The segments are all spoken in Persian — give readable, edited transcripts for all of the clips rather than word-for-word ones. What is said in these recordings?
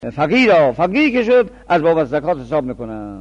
فقیر که شد از بابت زکات حساب میکنن.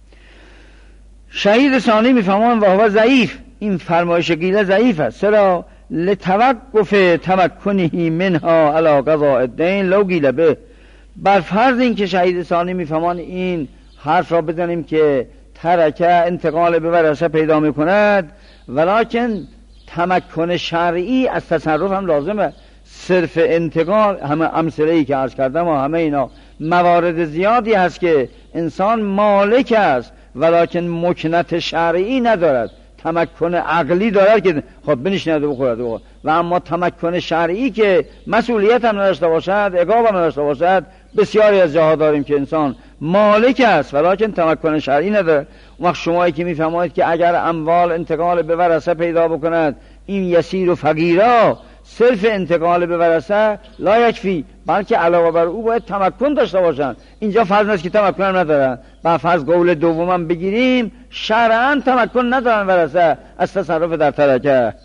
شهید ثانی میفهمان و هو ضعیف، این فرمایش گیله ضعیف است. چرا؟ لتوقف تمکنه منها علی قضاء الدین لو گیله به، بر فرض این که شهید ثانی میفهمان این حرف را بزنیم که ترکه انتقال به ورثه پیدا میکند، ولکن تمکن شرعی از تصرف هم لازمه. صرف انتقال، همه امثله‌ای که عرض کردم و همه اینا موارد زیادی هست که انسان مالک است ولکن مکنت شرعی ندارد، تمکن عقلی دارد که خب بنشیند و بخورد و اما تمکن شرعی که مسئولیت هم نداشته باشد، عقاب هم نداشته باشد. بسیاری از جاها داریم که انسان مالک است ولکن تمکن شرعی ندارد. اون وقت شمایی که میفهمید که اگر اموال انتقال به ورثه پیدا بکند این یسیر و فقیرا، صرف انتقال به ورثه لا یکفی، بلکه علاوه بر او باید تمکن داشته باشند. اینجا فرض است که تمکن هم ندارن، با فرض قول دومم بگیریم شرعاً تمکن ندارن ورثه از تصرف در ترکه.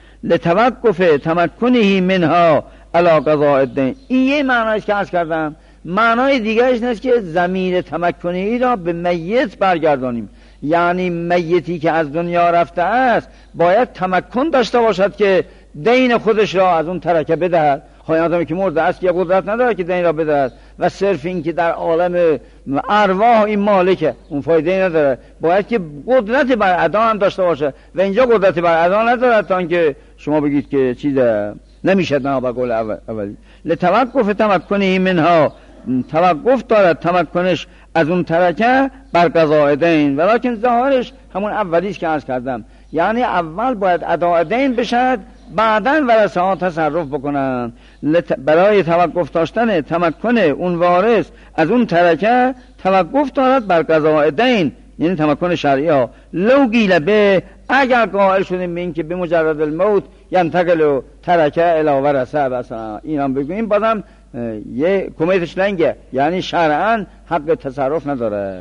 لتوقف تمکنه منها علی قضاء الدین، این یه معنیش که عرض کردم. معنای دیگرش نیست که ضمیر تمکنی را به میت برگردانیم، یعنی میتی که از دنیا رفته است باید تمکن داشته باشد که دین خودش را از اون ترکه بدهد. خواهی آدمی که مرده است که قدرت نداره که دین را بدهد و صرف این که در عالم ارواح این مالکه، اون فایده نداره. باید که قدرت بر ادا هم داشته باشه و اینجا قدرت بر ادا نداره تا اینکه شما بگید که چیزه نمیشه. نه با قول اولی لتوقف تمکنه منها، توقف دارد تمکنش از اون ترکه بر قضاء دین، ولکن ظاهرش همون اولیش که عرض کردم، یعنی اول باید اداء دین بشد بعداً ورثه ها تصرف بکنن. برای توقف داشتن تمکن اون وارث از اون ترکه توقف دارد بر قضاء دین، یعنی تمکن شرعی ها. لو گیله به، اگر قائل شدیم به این که به مجرد الموت ینتقل ترکه الی ورثه مثلا این هم بگوییم، بازم یه کمیتش لنگه، یعنی شرعاً حق تصرف نداره.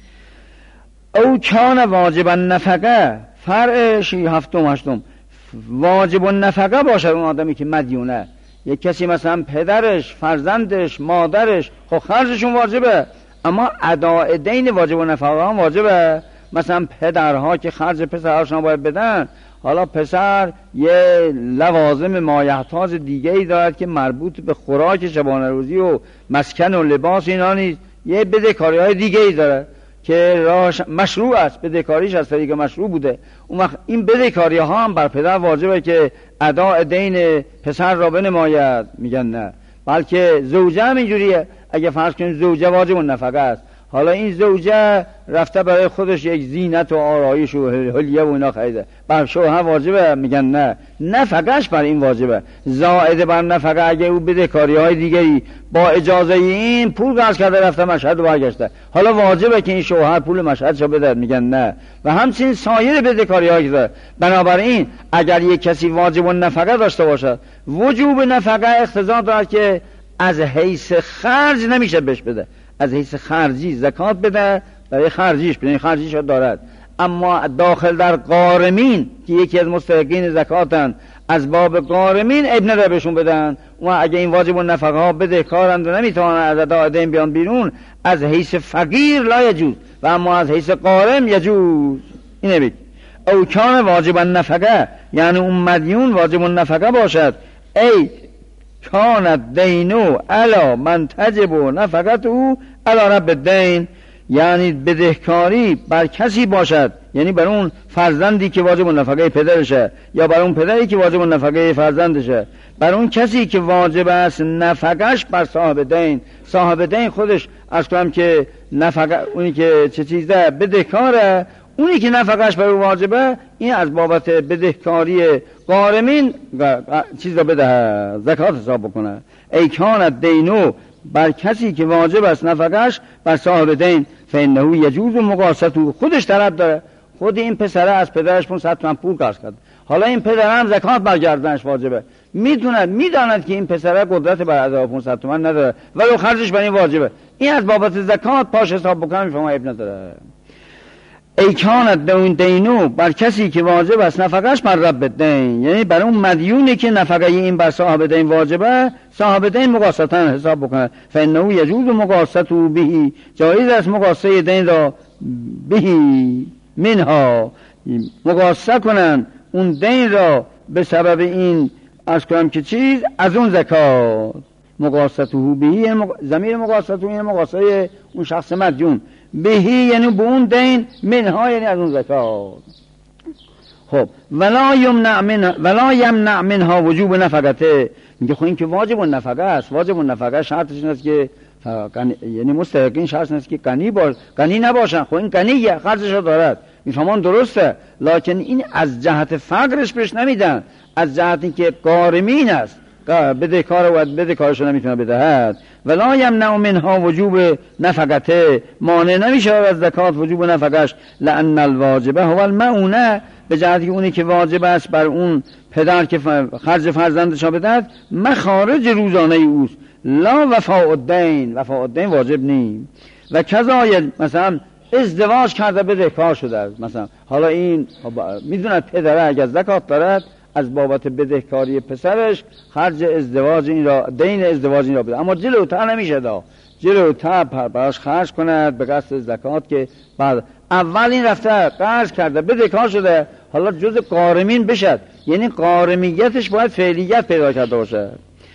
او کان واجب النفقه، فرع 7 واجب النفقه باشد اون آدمی که مدیونه. یک کسی مثلا پدرش، فرزندش، مادرش خب خرجشون واجبه، اما اداء دین واجب النفقه هم واجبه. مثلا پدرها که خرج پسرهاشون باید بدن، حالا پسر یه لوازم مایحتاج دیگه ای دارد که مربوط به خوراک شبانه روزی و مسکن و لباس اینا نیست، یه بدهکاری های دیگه ای داره که راهش مشروع است، بدهکاریش از طریق مشروع بوده. اون وقت این بدهکاری ها هم بر پدر واجبه که اداء دین پسر را بنماید. میگن نه، بلکه زوجه هم اینجوریه. اگه فرض کنیم زوجه واجب النفقه است، حالا این زوجه رفته برای خودش یک زینت و آرایش و حلیه و اینا خریده، بر شوهر واجبه؟ میگن نه، نفقهش بر این واجبه، زائد بر نفقه. اگه او بدهکاری های دیگری با اجازه این پول قرض کرده رفته مشهد و برگشته، حالا واجبه که این شوهر پول مشهدشو بده؟ میگن نه. و همچنین سایر بدهکاری هایی که داره. بنابراین اگر یک کسی واجب النفقه داشته باشد، وجوب نفقه اقتضا دارد که از حیث خرج نمیشه بهش بده، از حیث خرجی زکات بده برای خرجیش، برای خرجیش دارد. اما داخل در غارمین که یکی از مستحقین زکاتن، از باب غارمین ابن نداره بهشون بدن. و اگه این واجب النفقه ها بدهکارند و نمیتوانن از اداء دین بیان بیرون، از حیث فقیر لا یجوز و اما از حیث غارم یجوز. اینه بید او کان واجب النفقه، یعنی اون مدیون واجب النفقه باشد. ای کانت دینو علا من تجب نفقت او علا رب الدین، یعنی بدهکاری بر کسی باشد، یعنی بر اون فرزندی که واجب النفقه پدرشه، یا بر اون پدری که واجب النفقه فرزندشه، بر اون کسی که واجب است نفقش بر صاحب دین. صاحب دین خودش از کنم که نفقه، اونی که چه چیزه بدهکاره، اونی که نفقش بر اون واجبه، این از بابت بدهکاری غارمین چیز را بده، زکات حساب بکنه. ای کانت دینو، بر کسی که واجب است نفقش بر صاحب دین، فانه یجوز مقاسطه، خودش طلب داره. خود این پسره از پدرش 500 تومن پول قرض کرد، حالا این پدر هم زکات برگردنش واجبه، میداند که این پسره قدرت بر ادا 500 تومن نداره ولی خرجش بر این واجبه، این از بابت زکات پاش حساب بکنه، میفهمه عیب نداره. ای کانت دون دینو، بر کسی که واجب است نفقش بر رب دین، یعنی بر اون مدیونی که نفقه این بر صاحب دین واجبه، صاحب دین مقاستن حساب بکنه. فانه یجوز مقاسطه به، جایز است مقاسطه دین را بهی منها، مقاسطه کنن اون دین را به سبب این از کنم که چیز از اون زکات. مقاسطه بهی ضمیر مقاسطه این مقاسطه اون شخص مدیون، بهی یعنی به اون دین، منها یعنی از اون زکات. خب ولا یمنع منها وجوب نفقته، میگه خب این که واجب النفقه است، واجب النفقه شرطش این است که یعنی مستحقین شرط است که غنی نباشن. خب این غنی خرجش رو دارد، میفهمان درسته، لکن این از جهت فقرش بهش نمیدن، از جهت اینکه غارمین است، بدهکار و بدهکارش نمیتونه بدهد. ولا یمنع منها وجوب نفقته، مانع نمیشه از زکات وجوب نفقش. لان الواجبه هو المعونه، به جهتی که اونی که واجب است بر اون پدر که خرج فرزندش بدهد مخارج روزانه اوست، لا وفاء الدین، وفاء الدین واجب نیم. و کذا مثلا ازدواج کرده بدهکار شده است، مثلا حالا این میدوند پدره اگر زکات دارد از بابت بدهکاری پسرش خرج ازدواج این را، دین ازدواج این را بده، اما جلوتر نمیشه دا، جلوتر براش خرج کند به قصد زکات که بعد اول این رفته قرض کرده بدهکار شده، حالا جز غارمین بشد، یعنی غارمیتش باید فعلیت پیدا کرده باشه.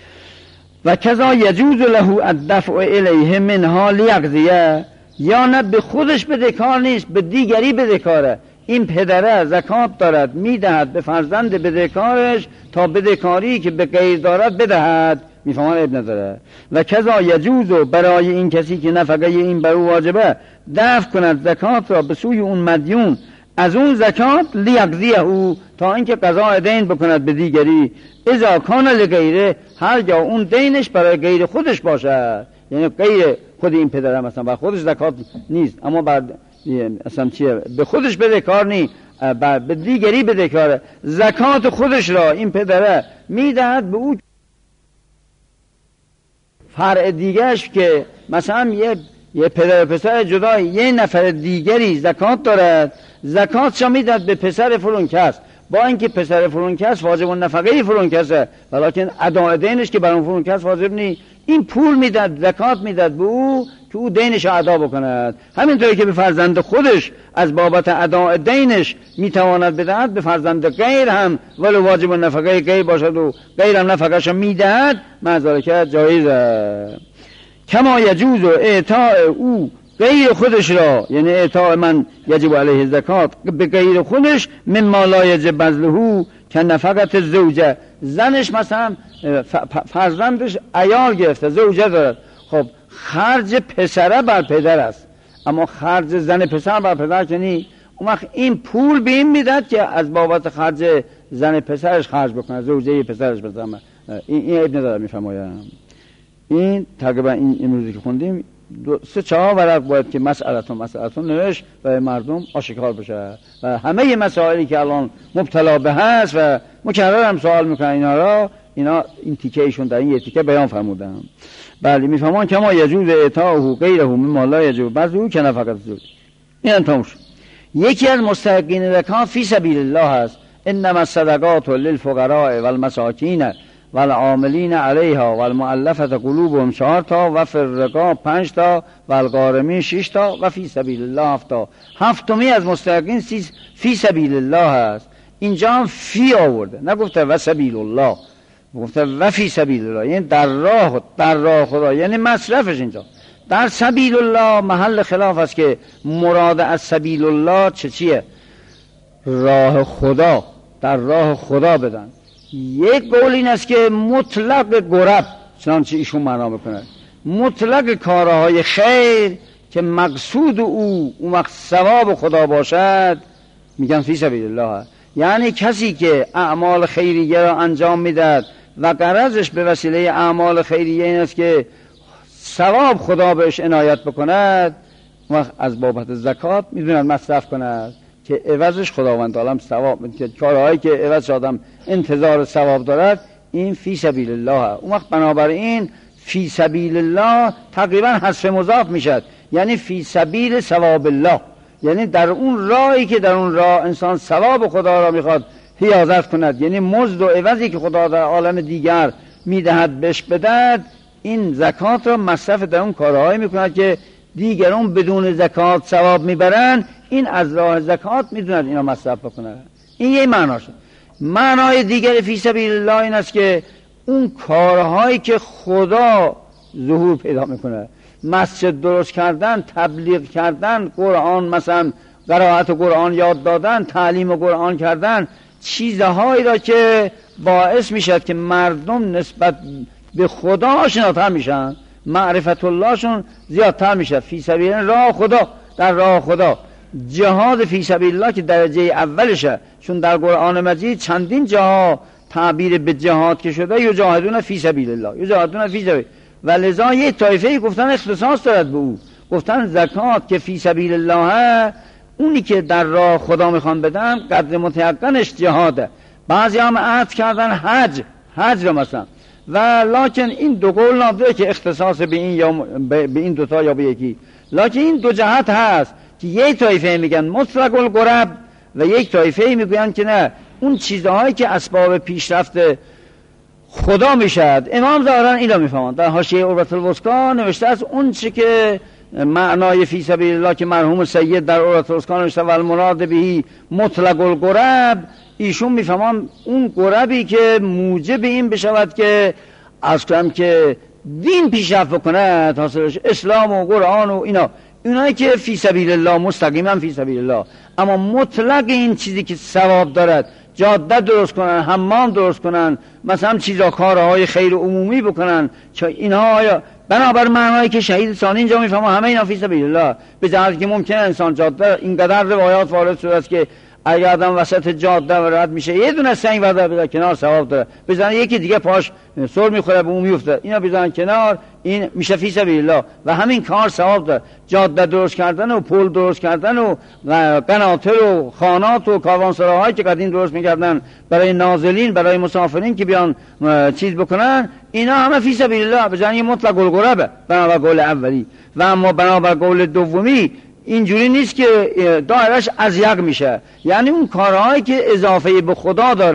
و کذا یجوز له الدفع الیه منها لیقضیه، یا نه به خودش بدهکار نیست، به دیگری بدهکاره. این پدره زکات دارد میدهد به فرزند بدهکارش تا بدهکاری که به غیر دارد بدهد، میفهمان ابن نداره. و کذا یجوز برای این کسی که نفقه این بر او واجبه دفع کند زکات را به سوی اون مدیون از اون زکات لیقضیه او، تا اینکه قضاء دین بکند به دیگری. اذا کان لغیره، هر جا اون دینش برای غیر خودش باشه، یعنی غیر خود این پدره مثلا بر خودش زکات نیست اما بر اصلا چیه به خودش بدهکار نی، به دیگری بدهکاره، زکات خودش را این پدره میدهد به او. فرع دیگرش که مثلا یه پدر پسر جدای یه نفر دیگری زکات دارد، زکاتش میدهد به پسر فلان کس، با اینکه پسر فلان کس واجب النفقه فلان کسه، ولیکن اداء دینش که برای فلان کس واجب نی، این پول میداد، زکات میداد به او که او دینش ادا بکند. همینطوری که به فرزند خودش از بابت اداء دینش میتواند بدهد، به فرزند غیر هم ولو واجب النفقه غیر باشد و غیر هم نفقهش میدهد، معذالک جایزه. کما یجوز اعطاء او غیر خودش را، یعنی اعطاء من یجب علیه زکات به غیر خودش، مما لا یجب بذله که نفقت زوجه، زنش مثلا فرزندش عیال گرفته، زوجه دارد، خب خرج پسره بر پدر است، اما خرج زن پسر بر پدر که نی، اون وقت این پول به این میداد که از بابت خرج زن پسرش خرج بکنه، زوجه پسرش بزنه. این ابن داره میفرمایم. این تقریبا این امروزی که خوندیم 3-4 ورق باید که مسئلتون نوشت و مردم آشکار بشه و همه مسائلی که الان مبتلا به هست و مکرر هم سوال میکنن اینا این تیکه ایشون در این یه تیکه بیان فرمودن. بله میفهمان کما یجوز اعطاءه غیره مما لا یجوز بعضه که نفقت زوج. این تمام شد. یکی از مستحقین زکات فی سبیل الله است. انما الصدقات للفقراء والمساکین والعاملین علیها والمؤلفه قلوبهم 4 تا و فی الرقاب 5 تا و الغارمین 6 تا و فی سبیل الله 7 تا. هفتمی از مستحقین فی سبیل الله است. اینجا هم فی آورده، نگفته و سبیل الله، گفته و فی سبیل الله، یعنی در راه خدا، یعنی مصرفش. اینجا در سبیل الله محل خلاف است که مراد از سبیل الله چیه؟ راه خدا، در راه خدا بدن. یک قول این است که مطلق گرب، چنانچه ایشون معنا میکنه، مطلق کارهای خیر که مقصود اون وقت ثواب خدا باشد، میگن فی سبیل الله. یعنی کسی که اعمال خیریه را انجام میدهد و غرضش به وسیله اعمال خیریه این است که ثواب خدا بهش عنایت بکند، وقت از بابت زکات میدوند مصرف کند که عوضش خداوند عالم ثواب، که کارهایی که عوضش آدم انتظار ثواب دارد این فی سبیل الله. اون وقت بنابراین فی سبیل الله تقریبا حذف مضاف میشد، یعنی فی سبیل ثواب الله، یعنی در اون راهی که در اون راه انسان ثواب خدا را میخواد حیازت کند، یعنی مزد و عوضی که خدا در عالم دیگر میدهد بهش بدهد، این زکات را مصرف در اون کارهایی میکند که دیگران بدون زکات ثواب میبرن، این از راه زکات میدوند اینا مصرف بکنن. این یه معناشه. معنای دیگر فی سبیل الله این است که اون کارهایی که خدا ظهور پیدا میکنه، مسجد درست کردن، تبلیغ کردن، قرآن مثلا قرائت قرآن یاد دادن، تعلیم قرآن کردن، چیزهایی را که باعث میشد که مردم نسبت به خدا آشناتر میشن، معرفت اللهشون زیادتر میشد. فی سبیل راه خدا، در راه خدا جهاد فی سبیل الله که درجه اولشه، چون در قرآن مجید چندین جاها تعبیر به جهاد که شده یجاهدون فی سبیل الله، یجاهدون فی سبیل، و لذا یه طایفه گفتن اختصاص دارد به او، گفتن زکات که فی سبیل الله اونی که در راه خدا میخوان بدن قدر متیقنش جهاده. بعضی هم عطف کردن حج رو مثلا، و لکن این دو قول نادره که اختصاص به این یا به این دوتا یا به یکی، لکن این دو جهت هست که یک طایفه میگن مطلق القرب و یک طایفه میگن که نه، اون چیزهایی که اسباب پیشرفت خدا میشد. امام ظاهرا اینا میفهمن. در حاشیه عروة الوثقی نوشته است اون چی که معنای فی سبیل الله که مرحوم سید در عروة الوثقی نوشته و المراد بهی مطلق القرب، ایشون میفهمن اون قربی که موجب این بشود که از کنم که دین پیشرفت بکنه، حاصلش اسلام و قرآن و اینا، اونایی که فی سبیل الله مستقیما فی سبیل الله، اما مطلق این چیزی که ثواب دارد، جاده درست کنن، حمام درست کنن، مثلا چیزا کارهای خیر عمومی بکنن، چه اینها بنابر معنایی که شهید ثانی اینجا میفهمه همه اینا فی سبیل الله، به جهتی که ممکنه انسان جاده اینقدر روایات وارد شده است که اگر آدم وسط جاده رد میشه یه دونه سنگ بذاره کنار ثواب داره، بزنه یکی دیگه پاش سر میخوره به اون میفته، اینا بزنن کنار، این میشه فی سبیل الله و همین کار ثواب داره. جاده درست کردن و پل درست کردن و قناطر و خانات و کاروانسراهایی که قدیم درست میکردن برای نازلین، برای مسافرین که بیان چیز بکنن، اینا همه فی سبیل الله، بزنن مطلق القربه بنابر قول اولی. و اما بنابر قول دومی اینجوری نیست که دایرش ازیق میشه، یعنی اون کارهایی که اضافه به خدا داره